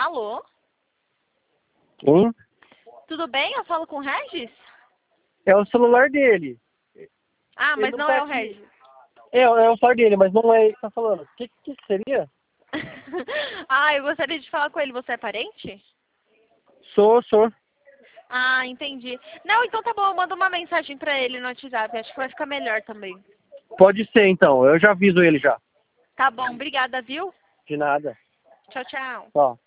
Alô? Sim? Tudo bem? Eu falo com o Regis? É o celular dele. Ah, mas Ele não tá é o aqui. Regis. É o celular dele, mas não é ele que tá falando. O que seria? Ah, eu gostaria de falar com ele. Você é parente? Sou. Ah, entendi. Não, então tá bom. Eu mando uma mensagem pra ele no WhatsApp. Acho que vai ficar melhor também. Pode ser, então. Eu já aviso ele já. Tá bom. Obrigada, viu? De nada. Tchau, tchau. Ó.